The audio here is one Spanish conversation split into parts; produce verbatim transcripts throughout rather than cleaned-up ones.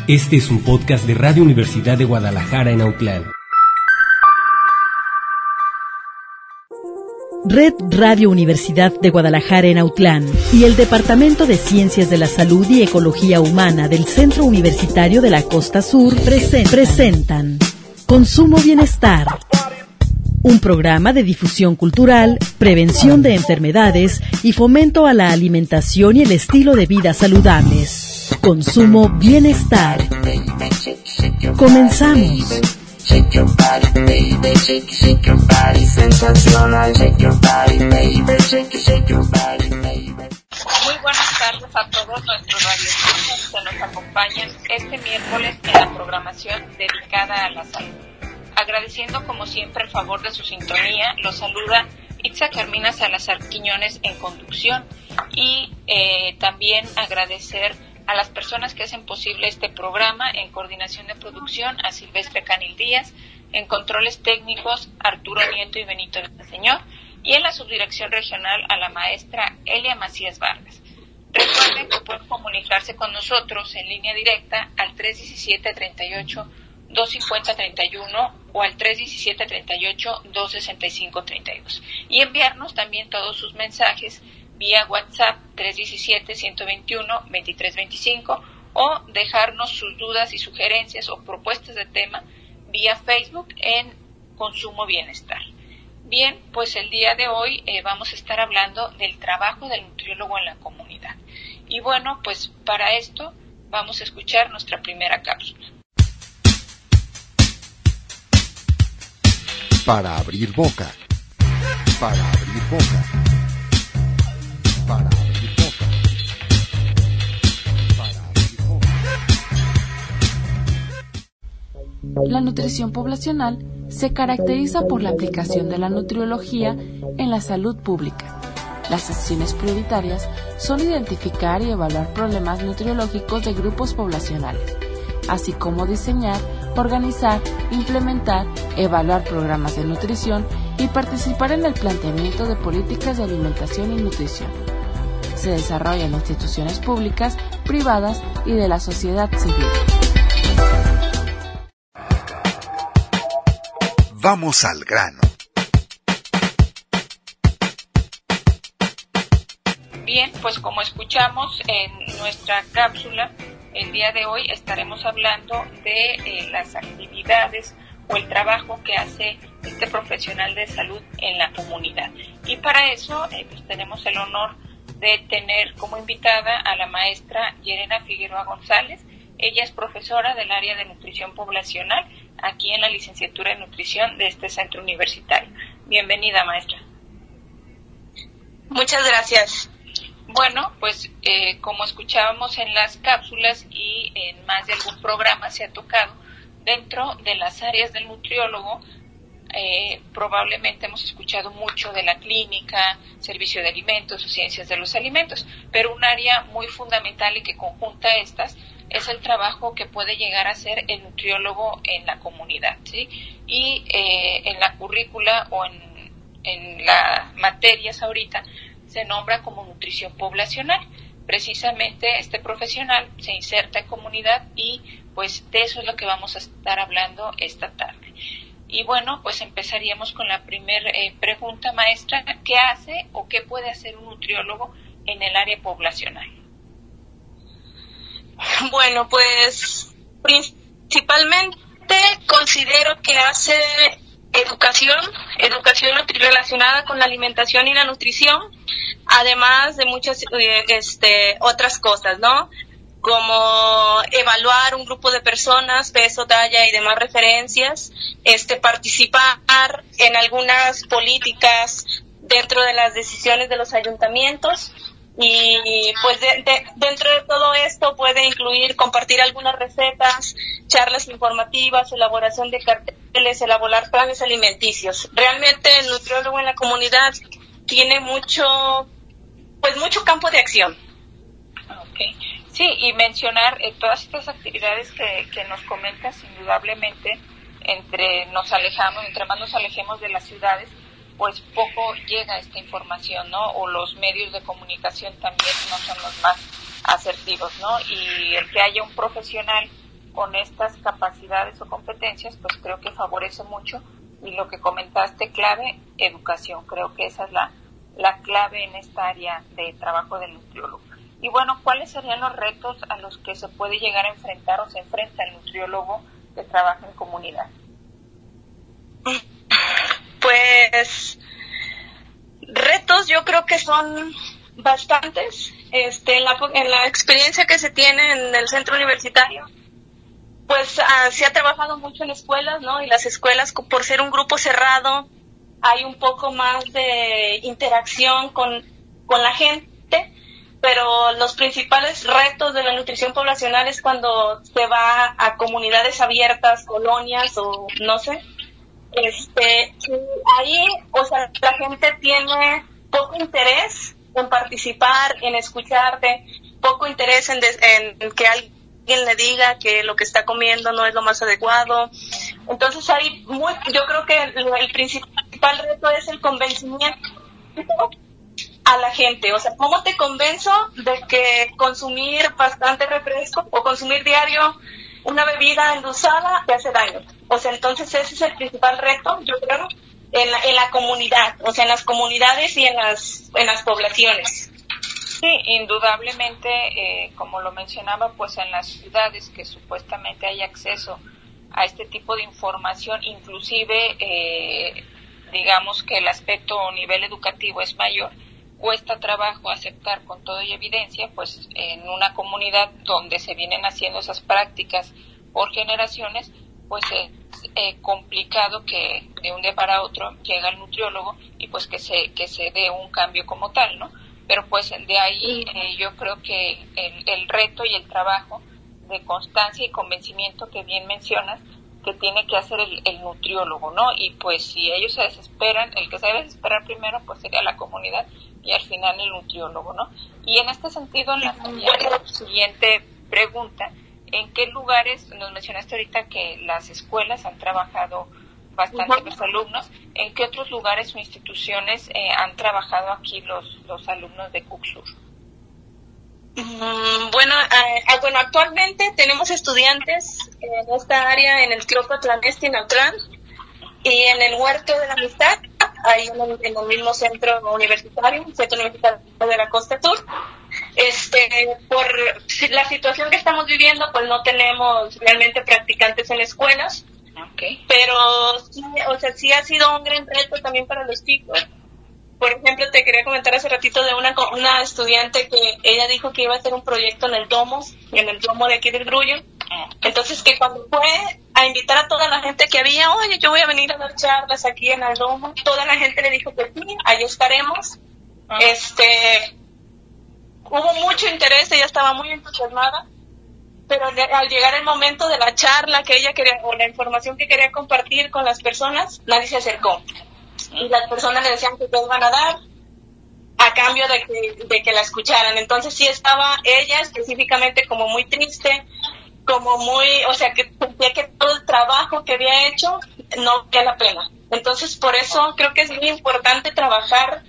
Este es un podcast de Radio Universidad de Guadalajara en Autlán. Red Radio Universidad de Guadalajara en Autlán y el Departamento de Ciencias de la Salud y Ecología Humana del Centro Universitario de la Costa Sur presen- presentan Consumo Bienestar, un programa de difusión cultural, prevención de enfermedades y fomento a la alimentación y el estilo de vida saludables. Consumo Bienestar. Comenzamos. Shake your body, baby, shake, shake your body, sensacional, shake your body, baby, shake, shake your body, baby. Muy buenas tardes a todos nuestros radioescuchas que nos acompañan este miércoles en la programación dedicada a la salud. Agradeciendo como siempre el favor de su sintonía, los saluda Itza Carmina Salazar Quiñones en conducción y eh, también agradecer a las personas que hacen posible este programa, en coordinación de producción a Silvestre Canil Díaz, en controles técnicos Arturo Nieto y Benito Villaseñor, y en la subdirección regional a la maestra Elia Macías Vargas. Recuerden que pueden comunicarse con nosotros en línea directa al tres diecisiete, treinta y ocho, dos cincuenta, treinta y uno o al tres diecisiete, treinta y ocho, dos sesenta y cinco, treinta y dos. Y enviarnos también todos sus mensajes vía WhatsApp tres diecisiete, ciento veintiuno, veintitrés veinticinco o dejarnos sus dudas y sugerencias o propuestas de tema vía Facebook en Consumo Bienestar. Bien, pues el día de hoy eh, vamos a estar hablando del trabajo del nutriólogo en la comunidad. Y bueno, pues para esto vamos a escuchar nuestra primera cápsula. Para abrir boca. Para abrir boca. Para abrir boca. Para abrir boca. La nutrición poblacional se caracteriza por la aplicación de la nutriología en la salud pública. Las acciones prioritarias son identificar y evaluar problemas nutriológicos de grupos poblacionales, así como diseñar, organizar, implementar, evaluar programas de nutrición y participar en el planteamiento de políticas de alimentación y nutrición. Se desarrolla en instituciones públicas, privadas y de la sociedad civil. Vamos al grano. Bien, pues como escuchamos en nuestra cápsula, el día de hoy estaremos hablando de eh, las actividades o el trabajo que hace este profesional de salud en la comunidad. Y para eso eh, pues tenemos el honor de tener como invitada a la maestra Yerena Figueroa González. Ella es profesora del área de nutrición poblacional aquí en la licenciatura de nutrición de este centro universitario. Bienvenida, maestra. Muchas gracias. Bueno, pues eh, como escuchábamos en las cápsulas y en más de algún programa se ha tocado, dentro de las áreas del nutriólogo, eh, probablemente hemos escuchado mucho de la clínica, servicio de alimentos o ciencias de los alimentos, pero un área muy fundamental y que conjunta estas es el trabajo que puede llegar a hacer el nutriólogo en la comunidad, ¿sí? Y eh, en la currícula o en, en las materias ahorita se nombra como nutrición poblacional. Precisamente este profesional se inserta en comunidad y pues de eso es lo que vamos a estar hablando esta tarde. Y bueno, pues empezaríamos con la primera eh, pregunta, maestra. ¿Qué hace o qué puede hacer un nutriólogo en el área poblacional? Bueno, pues principalmente considero que hace educación, educación relacionada con la alimentación y la nutrición, además de muchas eh, este, otras cosas, ¿no? Como evaluar un grupo de personas, peso, talla y demás referencias, este, participar en algunas políticas dentro de las decisiones de los ayuntamientos. Y pues de, de, dentro de todo esto puede incluir compartir algunas recetas, charlas informativas, elaboración de carteles, elaborar planes alimenticios. Realmente el nutriólogo en la comunidad tiene mucho, pues mucho campo de acción. Okay. Sí, y mencionar eh, todas estas actividades que, que nos comentas, indudablemente, entre nos alejamos, entre más nos alejemos de las ciudades, pues poco llega esta información, ¿no? O los medios de comunicación también no son los más asertivos, ¿no? Y el que haya un profesional con estas capacidades o competencias, pues creo que favorece mucho. Y lo que comentaste, clave, educación. Creo que esa es la, la clave en esta área de trabajo del nutriólogo. Y bueno, ¿cuáles serían los retos a los que se puede llegar a enfrentar o se enfrenta el nutriólogo que trabaja en comunidad? Pues retos yo creo que son bastantes. Este, en la, en la experiencia que se tiene en el centro universitario, pues uh, se ha trabajado mucho en escuelas, ¿no? Y las escuelas, por ser un grupo cerrado, hay un poco más de interacción con, con la gente, pero los principales retos de la nutrición poblacional es cuando se va a comunidades abiertas, colonias o no sé. Este, ahí, o sea, la gente tiene poco interés en participar, en escucharte, poco interés en, de, en que alguien le diga que lo que está comiendo no es lo más adecuado. Entonces hay muy, yo creo que el, el principal reto es el convencimiento a la gente. O sea, ¿cómo te convenzo de que consumir bastante refresco o consumir diario una bebida endulzada te hace daño? O sea, entonces ese es el principal reto, yo creo, en la, en la comunidad, o sea, en las comunidades y en las, en las poblaciones. Sí, indudablemente, eh, como lo mencionaba, pues en las ciudades que supuestamente hay acceso a este tipo de información, inclusive, eh, digamos que el aspecto o nivel educativo es mayor, cuesta trabajo aceptar con todo y evidencia, pues en una comunidad donde se vienen haciendo esas prácticas por generaciones, pues es eh, complicado que de un día para otro llega el nutriólogo y pues que se que se dé un cambio como tal, ¿no? Pero pues de ahí eh, yo creo que el, el reto y el trabajo de constancia y convencimiento que bien mencionas, que tiene que hacer el, el nutriólogo, ¿no? Y pues si ellos se desesperan, el que se debe desesperar primero pues sería la comunidad y al final el nutriólogo, ¿no? Y en este sentido, la siguiente pregunta, ¿en qué lugares, nos mencionaste ahorita que las escuelas han trabajado bastante uh-huh. los alumnos, ¿en qué otros lugares o instituciones eh, han trabajado aquí los, los alumnos de CUCSUR? Mm, bueno, eh, bueno, actualmente tenemos estudiantes en esta área en el Cloco Tlanesti en Autlán y en el Huerto de la Amistad, ahí en el, en el mismo centro universitario, Centro Universitario de la Costa Sur. Este, por la situación que estamos viviendo, pues no tenemos realmente practicantes en escuelas, okay. pero sí, o sea, sí ha sido un gran reto también para los chicos. Por ejemplo, te quería comentar hace ratito de una una estudiante que ella dijo que iba a hacer un proyecto en el domo, en el domo de aquí del Grullo. Entonces, que cuando fue a invitar a toda la gente que había, oye, yo voy a venir a dar charlas aquí en el domo, toda la gente le dijo que sí, ahí estaremos. Uh-huh. Este, hubo mucho interés, ella estaba muy entusiasmada, pero al llegar el momento de la charla que ella quería, o la información que quería compartir con las personas, nadie se acercó. Y las personas le decían que te iban a dar a cambio de que, de que la escucharan. Entonces sí estaba ella específicamente como muy triste, como muy, o sea, que sentía que todo el trabajo que había hecho no valía la pena. Entonces por eso creo que es muy importante trabajar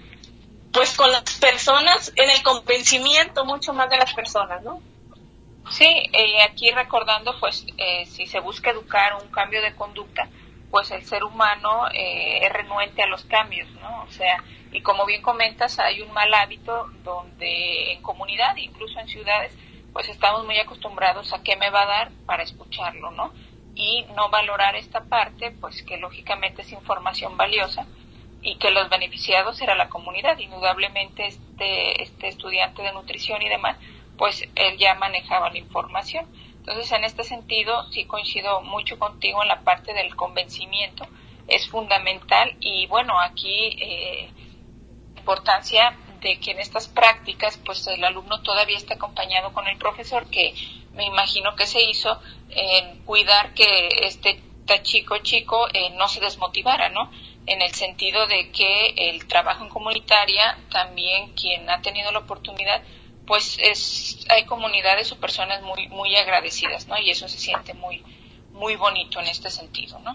pues con las personas, en el convencimiento mucho más de las personas, ¿no? Sí, eh, aquí recordando, pues, eh, si se busca educar un cambio de conducta, pues el ser humano eh, es renuente a los cambios, ¿no? O sea, y como bien comentas, hay un mal hábito donde en comunidad, incluso en ciudades, pues estamos muy acostumbrados a qué me va a dar para escucharlo, ¿no? Y no valorar esta parte, pues que lógicamente es información valiosa, y que los beneficiados era la comunidad. Indudablemente este este estudiante de nutrición y demás, pues él ya manejaba la información. Entonces, en este sentido, sí coincido mucho contigo en la parte del convencimiento, es fundamental. Y bueno, aquí eh, importancia de que en estas prácticas, pues el alumno todavía esté acompañado con el profesor, que me imagino que se hizo en cuidar que este chico chico eh, no se desmotivara, ¿no? En el sentido de que el trabajo en comunitaria, también quien ha tenido la oportunidad, pues es hay comunidades o personas muy muy agradecidas, ¿no? Y eso se siente muy muy bonito en este sentido, ¿no?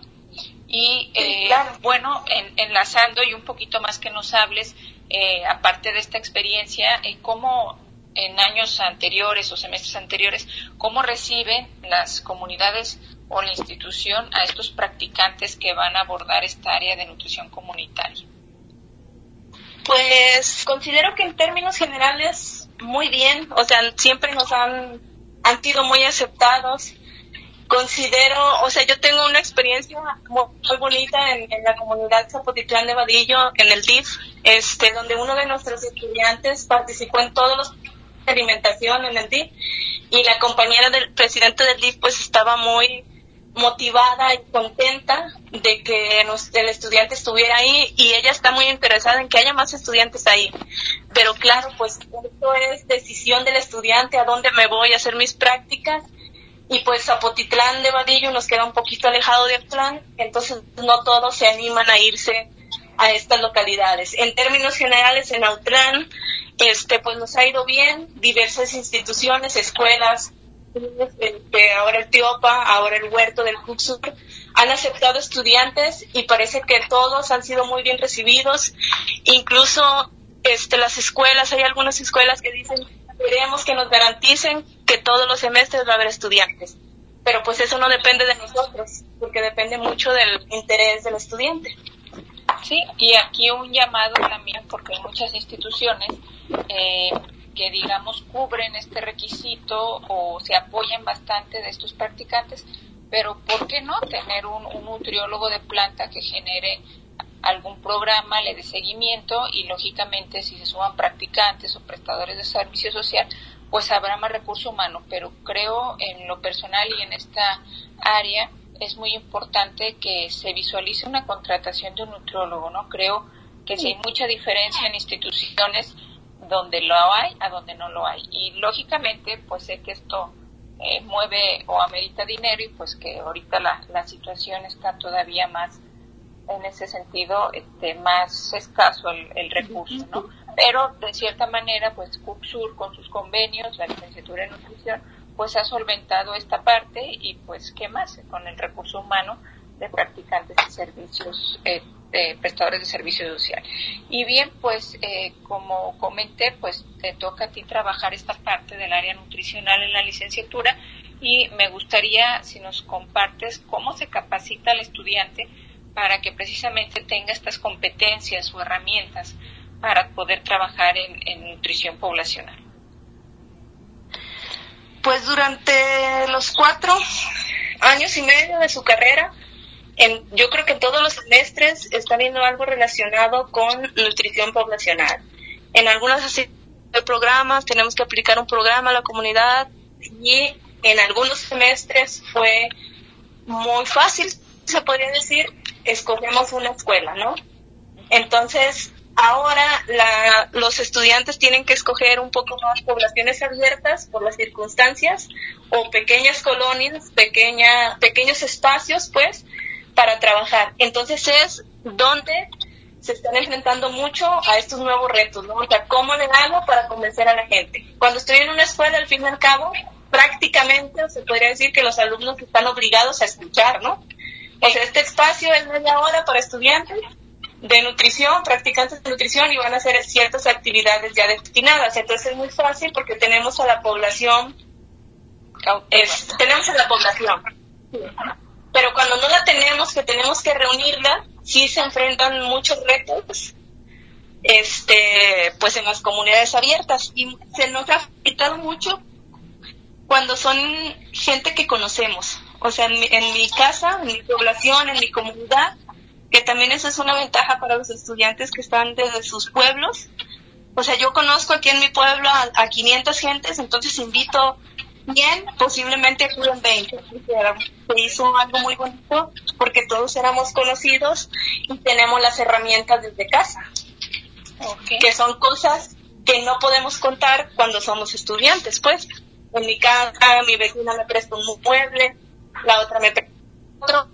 Y eh, claro. bueno, en, enlazando y un poquito más que nos hables, eh, aparte de esta experiencia, eh, ¿cómo en años anteriores o semestres anteriores, ¿cómo reciben las comunidades o la institución a estos practicantes que van a abordar esta área de nutrición comunitaria? Pues considero que en términos generales muy bien, o sea, siempre nos han, han sido muy aceptados. Considero, o sea, yo tengo una experiencia muy, muy bonita en, en la comunidad Zapotitlán de Vadillo, en el D I F, este, donde uno de nuestros estudiantes participó en todos los de alimentación en el D I F, y la compañera del presidente del D I F pues estaba muy motivada y contenta de que nos, el estudiante estuviera ahí, y ella está muy interesada en que haya más estudiantes ahí. Pero claro, pues esto es decisión del estudiante a dónde me voy a hacer mis prácticas, y pues Zapotitlán de Vadillo nos queda un poquito alejado de Autlán, entonces no todos se animan a irse a estas localidades. En términos generales, en Autlán, este, pues nos ha ido bien, diversas instituciones, escuelas, este, ahora el Tiopa, ahora el Huerto del Cuxur, han aceptado estudiantes y parece que todos han sido muy bien recibidos. Incluso este, las escuelas, hay algunas escuelas que dicen, queremos que nos garanticen que todos los semestres va a haber estudiantes, pero pues eso no depende de nosotros, porque depende mucho del interés del estudiante. Sí, y aquí un llamado también, porque hay muchas instituciones eh, que, digamos, cubren este requisito o se apoyan bastante de estos practicantes, pero ¿por qué no tener un, un nutriólogo de planta que genere algún programa, le dé seguimiento, y lógicamente si se suman practicantes o prestadores de servicio social, pues habrá más recurso humano? Pero creo, en lo personal y en esta área, es muy importante que se visualice una contratación de un nutriólogo, ¿no? Creo que sí hay mucha diferencia en instituciones donde lo hay a donde no lo hay, y lógicamente pues sé que esto eh, mueve o amerita dinero, y pues que ahorita la, la situación está todavía más, en ese sentido, este, más escaso el, el recurso, ¿no? Pero de cierta manera, pues Cuxur con sus convenios, la licenciatura en nutrición, pues ha solventado esta parte, y pues qué más con el recurso humano de practicantes de servicios, eh, de prestadores de servicios sociales. Y bien, pues eh, como comenté, pues te toca a ti trabajar esta parte del área nutricional en la licenciatura, y me gustaría si nos compartes cómo se capacita al estudiante para que precisamente tenga estas competencias o herramientas para poder trabajar en, en nutrición poblacional. Pues durante los cuatro años y medio de su carrera, en, yo creo que en todos los semestres está viendo algo relacionado con nutrición poblacional. En algunos programas tenemos que aplicar un programa a la comunidad, y en algunos semestres fue muy fácil, se podría decir, escogemos una escuela, ¿no? Entonces, ahora la, los estudiantes tienen que escoger un poco más poblaciones abiertas por las circunstancias, o pequeñas colonias, pequeña, pequeños espacios, pues, para trabajar. Entonces es donde se están enfrentando mucho a estos nuevos retos, ¿no? O sea, ¿cómo le hago para convencer a la gente? Cuando estoy en una escuela, al fin y al cabo, prácticamente se podría decir que los alumnos están obligados a escuchar, ¿no? O sea, este espacio es media hora para estudiantes de nutrición, practicantes de nutrición, y van a hacer ciertas actividades ya destinadas. Entonces es muy fácil porque tenemos a la población, es, tenemos a la población. Pero cuando no la tenemos, que tenemos que reunirla, sí se enfrentan muchos retos, este, pues en las comunidades abiertas, y se nos ha afectado mucho cuando son gente que conocemos. O sea, en mi, en mi casa, en mi población, en mi comunidad, que también eso es una ventaja para los estudiantes que están desde sus pueblos. O sea, yo conozco aquí en mi pueblo a, a quinientas gentes, entonces invito bien, posiblemente acuden veinte. Se hizo algo muy bonito porque todos éramos conocidos y tenemos las herramientas desde casa, okay, que son cosas que no podemos contar cuando somos estudiantes, pues. En mi casa, mi vecina me presta un mueble, la otra me presta otro.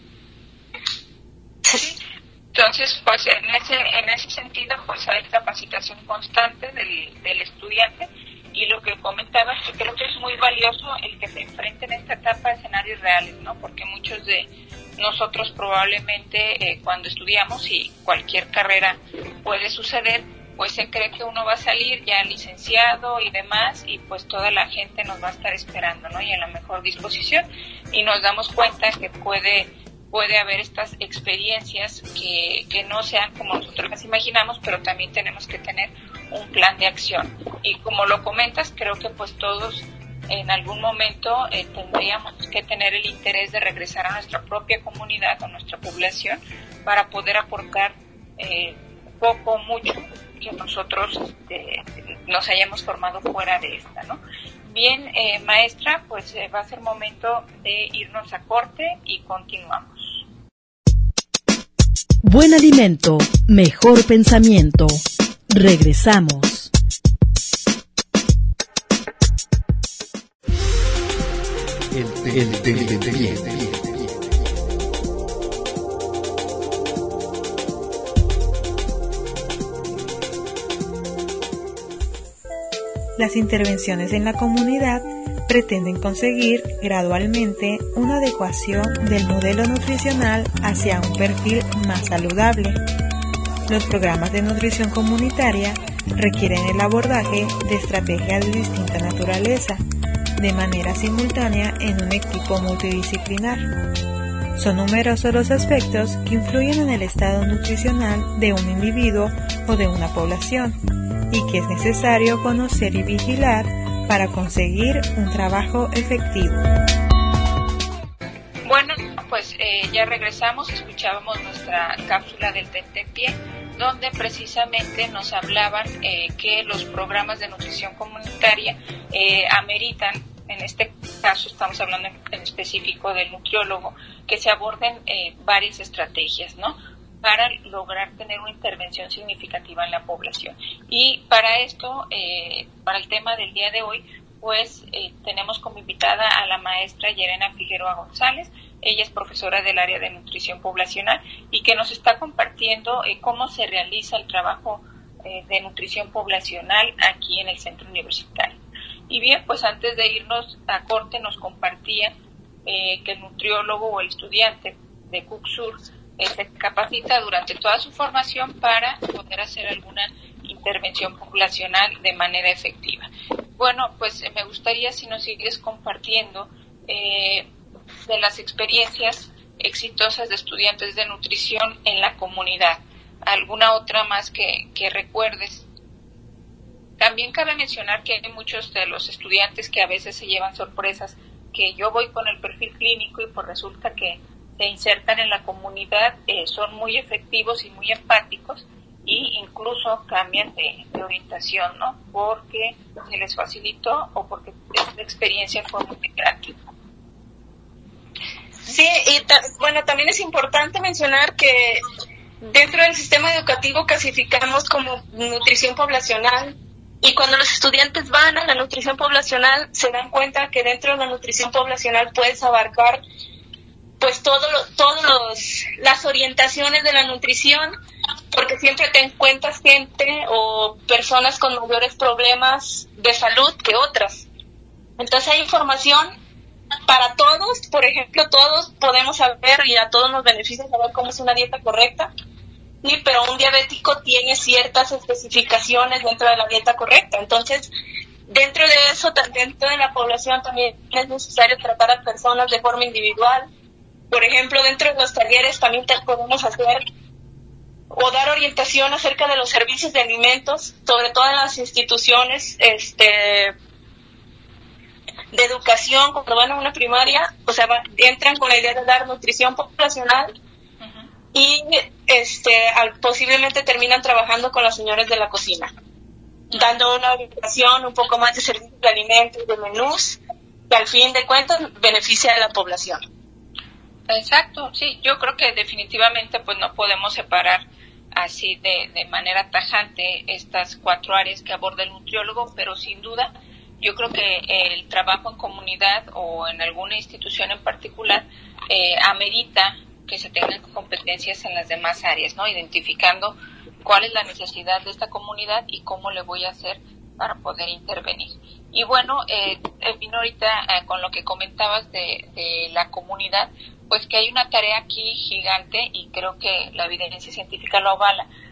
Entonces, pues en ese en ese sentido, pues hay capacitación constante del, del estudiante, y lo que comentabas, que creo que es muy valioso el que se enfrente en esta etapa a escenarios reales, ¿no? Porque muchos de nosotros probablemente eh, cuando estudiamos, y cualquier carrera puede suceder, pues se cree que uno va a salir ya licenciado y demás, y pues toda la gente nos va a estar esperando, ¿no? Y a la mejor disposición, y nos damos cuenta que puede puede haber estas experiencias que, que no sean como nosotros las imaginamos, pero también tenemos que tener un plan de acción. Y como lo comentas, creo que pues todos en algún momento eh, tendríamos que tener el interés de regresar a nuestra propia comunidad, a nuestra población, para poder aportar eh, poco, mucho, que nosotros eh, nos hayamos formado fuera de esta, ¿no? Bien, eh, maestra, pues eh, va a ser momento de irnos a corte y continuamos. Buen alimento, mejor pensamiento. Regresamos. El, el televidente. Las intervenciones en la comunidad pretenden conseguir gradualmente una adecuación del modelo nutricional hacia un perfil más saludable. Los programas de nutrición comunitaria requieren el abordaje de estrategias de distinta naturaleza, de manera simultánea en un equipo multidisciplinar. Son numerosos los aspectos que influyen en el estado nutricional de un individuo o de una población, y que es necesario conocer y vigilar para conseguir un trabajo efectivo. Bueno, pues eh, ya regresamos, escuchábamos nuestra cápsula del Tentepié, donde precisamente nos hablaban eh, que los programas de nutrición comunitaria eh, ameritan, en este caso estamos hablando en específico del nutriólogo, que se aborden eh, varias estrategias, ¿no?, para lograr tener una intervención significativa en la población. Y para esto, eh, para el tema del día de hoy, pues eh, tenemos como invitada a la maestra Yerena Figueroa González. Ella es profesora del área de nutrición poblacional y que nos está compartiendo eh, cómo se realiza el trabajo eh, de nutrición poblacional aquí en el centro universitario. Y bien, pues antes de irnos a corte nos compartía eh, que el nutriólogo o el estudiante de CUCSUR eh, se capacita durante toda su formación para poder hacer alguna intervención poblacional de manera efectiva. Bueno, pues eh, me gustaría si nos sigues compartiendo eh, de las experiencias exitosas de estudiantes de nutrición en la comunidad. ¿Alguna otra más que, que recuerdes? También cabe mencionar que hay muchos de los estudiantes que a veces se llevan sorpresas, que yo voy con el perfil clínico y pues resulta que se insertan en la comunidad, eh, son muy efectivos y muy empáticos y incluso cambian de, de orientación, ¿no? Porque se les facilitó o porque la experiencia fue muy grande. Sí, y ta- bueno, también es importante mencionar que dentro del sistema educativo clasificamos como nutrición poblacional, y cuando los estudiantes van a la nutrición poblacional se dan cuenta que dentro de la nutrición poblacional puedes abarcar pues todo lo, todos los las orientaciones de la nutrición, porque siempre te encuentras gente o personas con mayores problemas de salud que otras. Entonces hay información para todos. Por ejemplo, todos podemos saber y a todos nos beneficia saber cómo es una dieta correcta. Sí, pero un diabético tiene ciertas especificaciones dentro de la dieta correcta. Entonces, dentro de eso, dentro de la población también es necesario tratar a personas de forma individual. Por ejemplo, dentro de los talleres también te podemos hacer o dar orientación acerca de los servicios de alimentos, sobre todo en las instituciones este, de educación, cuando van a una primaria, o sea, va, entran con la idea de dar nutrición poblacional. Y este al, posiblemente terminan trabajando con los señores de la cocina, dando una orientación un poco más de servicios de alimentos, de menús, que al fin de cuentas beneficia a la población. Exacto, sí, yo creo que definitivamente pues no podemos separar así de, de manera tajante estas cuatro áreas que aborda el nutriólogo, pero sin duda yo creo que el trabajo en comunidad o en alguna institución en particular eh, amerita que se tengan competencias en las demás áreas, ¿no? Identificando cuál es la necesidad de esta comunidad y cómo le voy a hacer para poder intervenir. Y bueno, eh, vino ahorita eh, con lo que comentabas de, de la comunidad, pues que hay una tarea aquí gigante y creo que la evidencia científica lo avala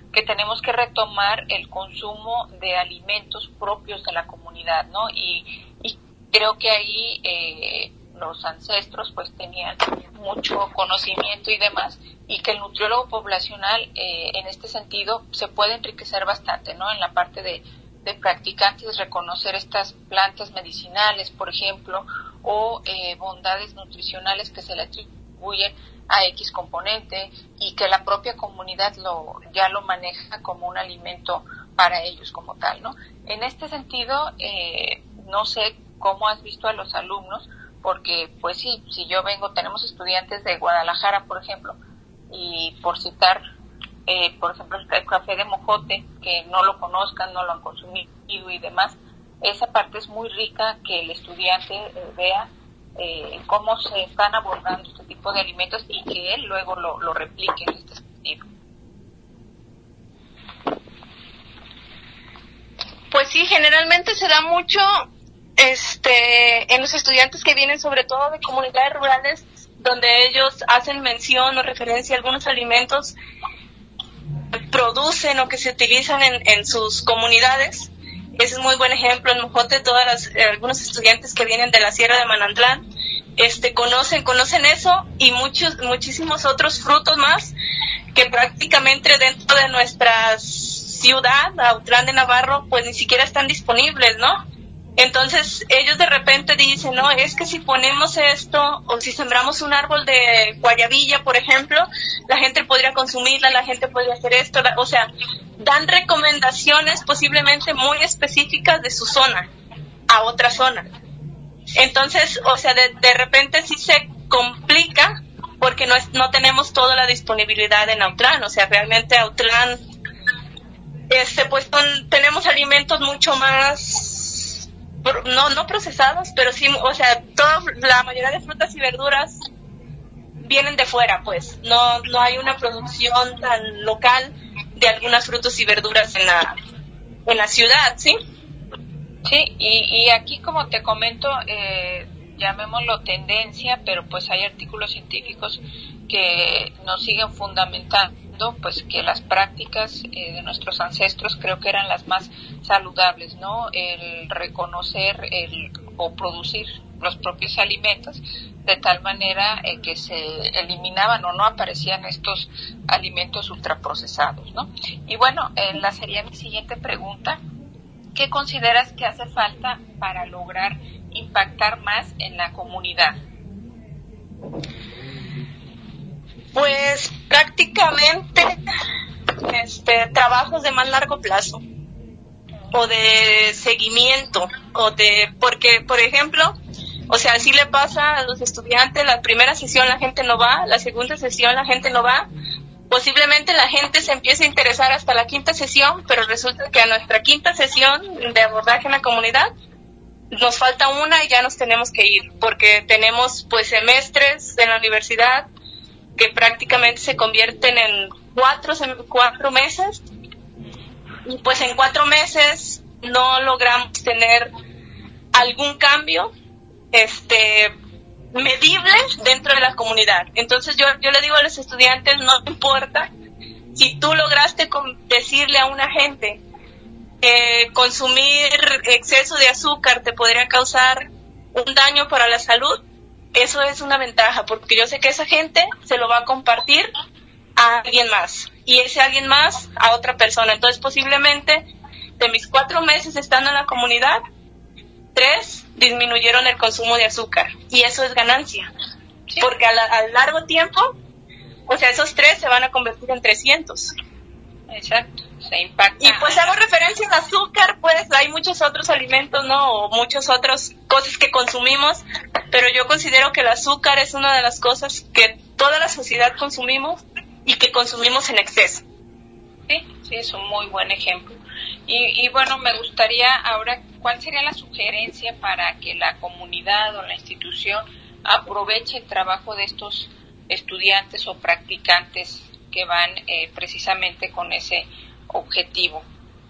que tenemos que retomar el consumo de alimentos propios de la comunidad, ¿no? Y, y creo que ahí eh, los ancestros pues tenían mucho conocimiento y demás, y que el nutriólogo poblacional eh, en este sentido se puede enriquecer bastante, ¿no? En la parte de, de practicantes, reconocer estas plantas medicinales, por ejemplo, o eh, bondades nutricionales que se le atribuyen a X componente, y que la propia comunidad lo ya lo maneja como un alimento para ellos como tal, ¿no? En este sentido, eh, no sé cómo has visto a los alumnos, porque pues sí, si yo vengo, tenemos estudiantes de Guadalajara, por ejemplo, y por citar, eh, por ejemplo, el café de mojote, que no lo conozcan, no lo han consumido y demás, esa parte es muy rica, que el estudiante eh, vea eh, cómo se están abordando este tipo de alimentos y que él luego lo, lo replique en este sentido. Pues sí, generalmente se da mucho este en los estudiantes que vienen sobre todo de comunidades rurales, donde ellos hacen mención o referencia a algunos alimentos que producen o que se utilizan en, en sus comunidades. Ese es muy buen ejemplo. En Mojote, todas las, eh, algunos estudiantes que vienen de la Sierra de Manantlán este, conocen, conocen eso, y muchos, muchísimos otros frutos más que prácticamente dentro de nuestra ciudad, Autlán de Navarro, pues ni siquiera están disponibles, ¿no? Entonces ellos de repente dicen, no, es que si ponemos esto, o si sembramos un árbol de guayabilla, por ejemplo, la gente podría consumirla, la gente podría hacer esto, la, o sea, dan recomendaciones posiblemente muy específicas de su zona a otra zona. Entonces, o sea, de, de repente sí se complica porque no es, no tenemos toda la disponibilidad en Autlán. O sea, realmente Autlán, este, pues son, tenemos alimentos mucho más, no, no procesados, pero sí, o sea, toda, la mayoría de frutas y verduras vienen de fuera, pues. No, no hay una producción tan local de algunas frutas y verduras en la, en la ciudad, ¿sí? Sí, y, y aquí, como te comento, eh, llamémoslo tendencia, pero pues hay artículos científicos que nos siguen fundamentando pues que las prácticas eh, de nuestros ancestros creo que eran las más saludables, ¿no? El reconocer el o producir los propios alimentos de tal manera eh, que se eliminaban o no aparecían estos alimentos ultraprocesados, ¿no? Y bueno, eh, la sería mi siguiente pregunta. ¿Qué consideras que hace falta para lograr impactar más en la comunidad? Pues prácticamente este, trabajos de más largo plazo o de seguimiento, o de, porque por ejemplo, o sea, así le pasa a los estudiantes, la primera sesión la gente no va, la segunda sesión la gente no va, posiblemente la gente se empiece a interesar hasta la quinta sesión, pero resulta que a nuestra quinta sesión de abordaje en la comunidad nos falta una y ya nos tenemos que ir, porque tenemos pues semestres en la universidad que prácticamente se convierten en cuatro, cuatro meses, y pues en cuatro meses no logramos tener algún cambio este medible dentro de la comunidad. Entonces yo yo le digo a los estudiantes, no importa si tú lograste con, decirle a una gente que eh, consumir exceso de azúcar te podría causar un daño para la salud, eso es una ventaja, porque yo sé que esa gente se lo va a compartir a alguien más, y ese alguien más a otra persona. Entonces posiblemente de mis cuatro meses estando en la comunidad, tres disminuyeron el consumo de azúcar, y eso es ganancia, sí. Porque a, la, a largo tiempo, o sea, esos tres se van a convertir en trescientos. Exacto, se impacta. Y pues hago referencia al azúcar, pues hay muchos otros alimentos, ¿no? O muchas otras cosas que consumimos, pero yo considero que el azúcar es una de las cosas que toda la sociedad consumimos y que consumimos en exceso. Sí, sí, es un muy buen ejemplo. Y, y bueno, me gustaría ahora, ¿cuál sería la sugerencia para que la comunidad o la institución aproveche el trabajo de estos estudiantes o practicantes que van eh, precisamente con ese objetivo?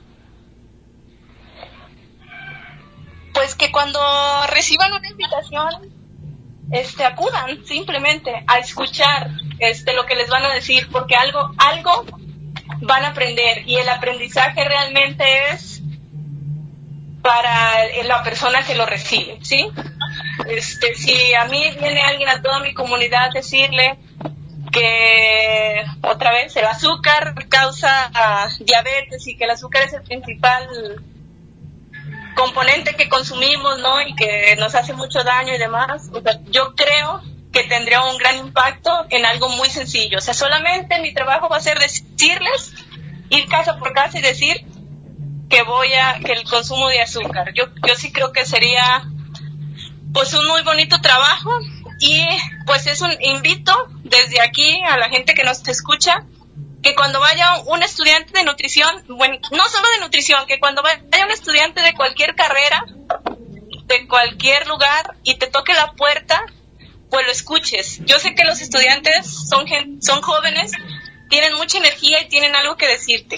Pues que cuando reciban una invitación, este, acudan simplemente a escuchar este lo que les van a decir, porque algo, algo van a aprender, y el aprendizaje realmente es para la persona que lo recibe, ¿sí? Este, si a mí viene alguien a toda mi comunidad a decirle que otra vez el azúcar causa uh, diabetes y que el azúcar es el principal componente que consumimos, ¿no? Y que nos hace mucho daño y demás, o sea, yo creo que tendría un gran impacto en algo muy sencillo. O sea, solamente mi trabajo va a ser decirles, ir casa por casa y decir que voy a, que el consumo de azúcar. Yo, yo sí creo que sería, pues, un muy bonito trabajo, y pues es un invito desde aquí a la gente que nos escucha, que cuando vaya un estudiante de nutrición, bueno, no solo de nutrición, que cuando vaya un estudiante de cualquier carrera, de cualquier lugar, y te toque la puerta, pues lo escuches. Yo sé que los estudiantes son gen- son jóvenes, tienen mucha energía y tienen algo que decirte.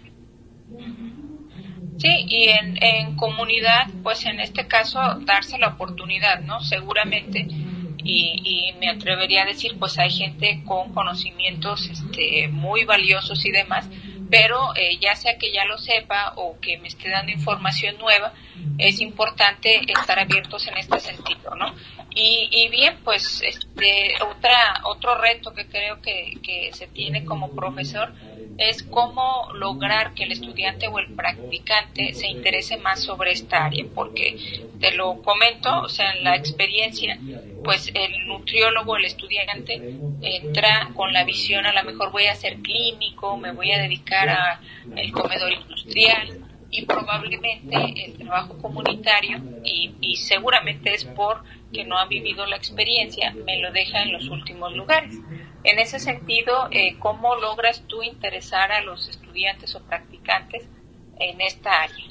Sí, y en, en comunidad, pues en este caso, darse la oportunidad, ¿no? Seguramente, y, y me atrevería a decir, pues hay gente con conocimientos este, muy valiosos y demás, pero eh, ya sea que ya lo sepa o que me esté dando información nueva, es importante estar abiertos en este sentido, ¿no? Y, y bien, pues este otra otro reto que creo que, que se tiene como profesor es cómo lograr que el estudiante o el practicante se interese más sobre esta área, porque te lo comento, o sea, en la experiencia, pues el nutriólogo, el estudiante, entra con la visión, a lo mejor voy a ser clínico, me voy a dedicar a el comedor industrial, y probablemente el trabajo comunitario, y, y seguramente es por que no ha vivido la experiencia, me lo deja en los últimos lugares. En ese sentido, eh, ¿cómo logras tú interesar a los estudiantes o practicantes en esta área?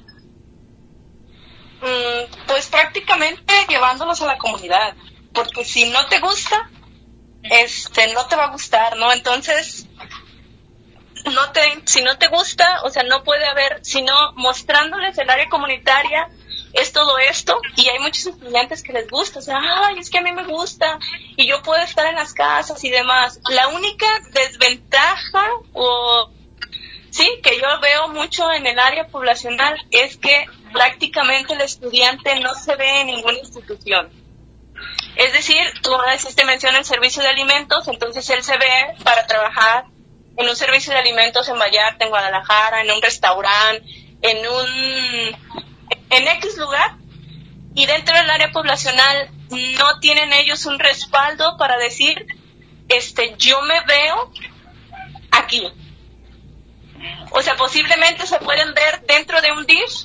Mm, pues prácticamente llevándolos a la comunidad, porque si no te gusta, este, no te va a gustar, ¿no? Entonces, no te, si no te gusta, o sea, no puede haber, sino mostrándoles el área comunitaria, es todo esto, y hay muchos estudiantes que les gusta, o sea, ay, es que a mí me gusta, y yo puedo estar en las casas y demás. La única desventaja, o sí, que yo veo mucho en el área poblacional, es que prácticamente el estudiante no se ve en ninguna institución. Es decir, tú hiciste mención en servicio de alimentos, entonces él se ve para trabajar en un servicio de alimentos en Vallarta, en Guadalajara, en un restaurante, en un en X lugar, y dentro del área poblacional no tienen ellos un respaldo para decir, este, yo me veo aquí. O sea, posiblemente se pueden ver dentro de un D I S,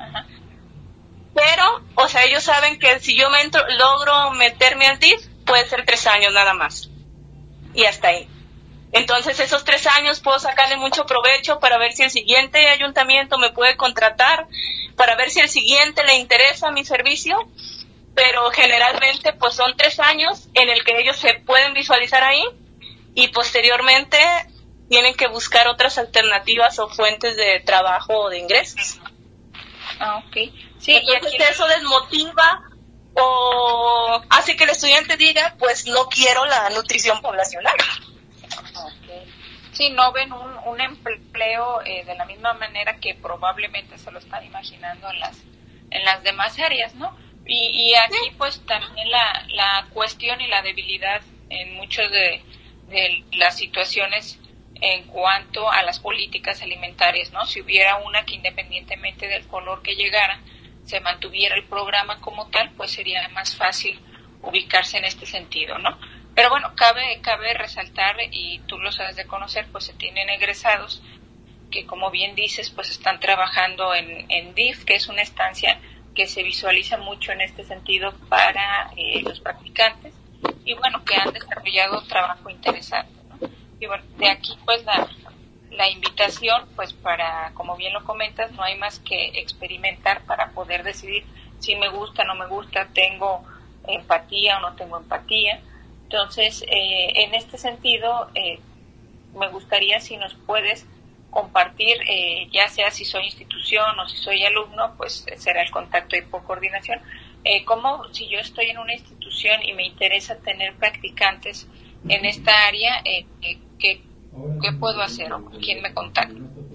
pero, o sea, ellos saben que si yo me entro, logro meterme al D I S, puede ser tres años nada más, y hasta ahí. Entonces esos tres años puedo sacarle mucho provecho para ver si el siguiente ayuntamiento me puede contratar, para ver si el siguiente le interesa mi servicio, pero generalmente pues son tres años en el que ellos se pueden visualizar ahí, y posteriormente tienen que buscar otras alternativas o fuentes de trabajo o de ingresos. Ah, ok. Sí, entonces y aquí eso desmotiva o hace que el estudiante diga, pues no quiero la nutrición poblacional. Okay. Sí, no ven un, un empleo eh, de la misma manera que probablemente se lo están imaginando en las en las demás áreas, ¿no? Y, y aquí pues también la, la cuestión y la debilidad en muchas de, de las situaciones en cuanto a las políticas alimentarias, ¿no? Si hubiera una que independientemente del color que llegara, se mantuviera el programa como tal, pues sería más fácil ubicarse en este sentido, ¿no? Pero bueno, cabe cabe resaltar, y tú lo sabes de conocer, pues se tienen egresados que, como bien dices, pues están trabajando en, en D I F, que es una estancia que se visualiza mucho en este sentido para eh, los practicantes, y bueno, que han desarrollado trabajo interesante, ¿no? Y bueno, de aquí pues la, la invitación, pues para, como bien lo comentas, no hay más que experimentar para poder decidir si me gusta, no me gusta, tengo empatía o no tengo empatía. Entonces, eh, en este sentido, eh, me gustaría si nos puedes compartir, eh, ya sea si soy institución o si soy alumno, pues será el contacto y por coordinación, eh, cómo si yo estoy en una institución y me interesa tener practicantes en esta área, eh, eh, qué ¿Qué puedo hacer o con quién me contacto?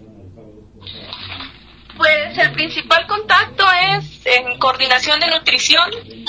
Pues el principal contacto es en coordinación de nutrición,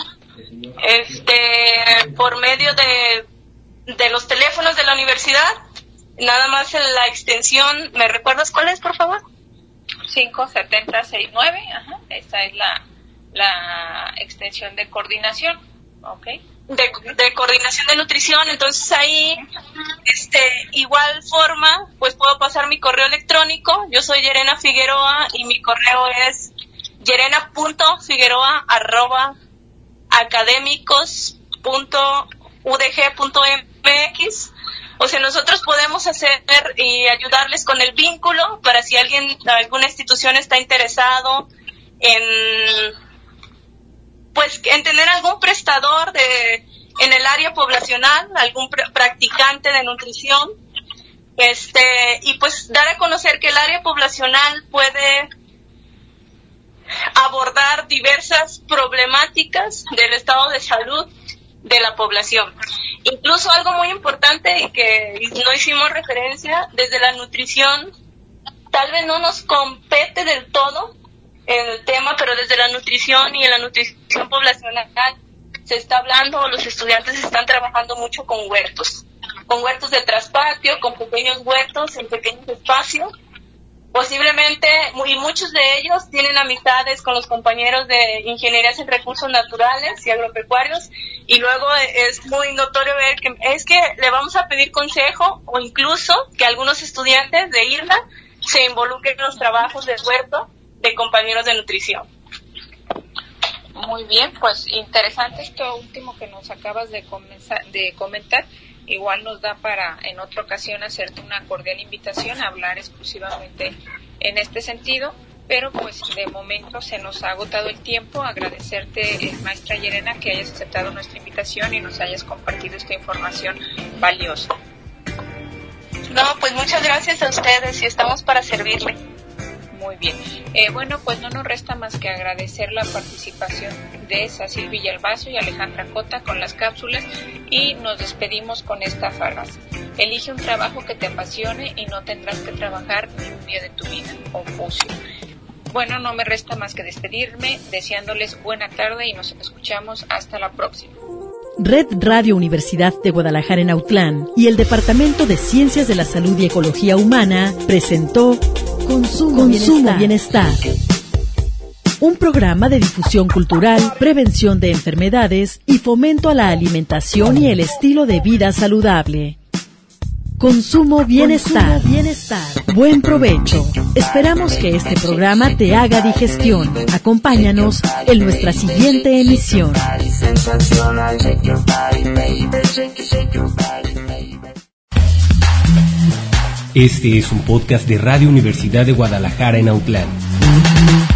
este, por medio de, de los teléfonos de la universidad, nada más en la extensión, ¿me recuerdas cuál es, por favor? cinco siete cero seis nueve, ajá, esa es la, la extensión de coordinación, ¿ok? De, de coordinación de nutrición. Entonces ahí, este, igual forma, pues puedo pasar mi correo electrónico. Yo soy Yerena Figueroa y mi correo es yerena punto figueroa arroba académicos punto u d g punto m x. O sea, nosotros podemos hacer y ayudarles con el vínculo para si alguien, alguna institución está interesado en, pues, en tener algún prestador de, en el área poblacional, algún pr- practicante de nutrición, este, y pues dar a conocer que el área poblacional puede abordar diversas problemáticas del estado de salud de la población. Incluso algo muy importante y que no hicimos referencia, desde la nutrición, tal vez no nos compete del todo el tema, pero desde la nutrición y en la nutrición poblacional se está hablando, los estudiantes están trabajando mucho con huertos, con huertos de traspatio, con pequeños huertos en pequeños espacios. Posiblemente, y muchos de ellos tienen amistades con los compañeros de ingenierías en recursos naturales y agropecuarios, y luego es muy notorio ver que es que le vamos a pedir consejo o incluso que algunos estudiantes de I R N A se involucren en los trabajos de huerto de compañeros de nutrición. Muy bien, pues interesante esto último que nos acabas de, comenzar, de comentar. Igual nos da para en otra ocasión hacerte una cordial invitación a hablar exclusivamente en este sentido, pero pues de momento se nos ha agotado el tiempo. Agradecerte, eh, maestra Yerena, que hayas aceptado nuestra invitación y nos hayas compartido esta información valiosa. No, pues muchas gracias a ustedes y estamos para servirle. Muy bien. Eh, bueno, pues no nos resta más que agradecer la participación de Sacil Villalbazo y Alejandra Cota con las cápsulas y nos despedimos con esta frase. Elige un trabajo que te apasione y no tendrás que trabajar ni un día de tu vida. Confucio. Bueno, no me resta más que despedirme, deseándoles buena tarde y nos escuchamos hasta la próxima. Red Radio Universidad de Guadalajara en Autlán y el Departamento de Ciencias de la Salud y Ecología Humana presentó Consumo, Consumo Bienestar. Bienestar. Un programa de difusión cultural, prevención de enfermedades y fomento a la alimentación y el estilo de vida saludable. Consumo Bienestar. Consumo Bienestar. Buen provecho. Esperamos que este programa te haga digestión. Acompáñanos en nuestra siguiente emisión. Este es un podcast de Radio Universidad de Guadalajara en Autlán.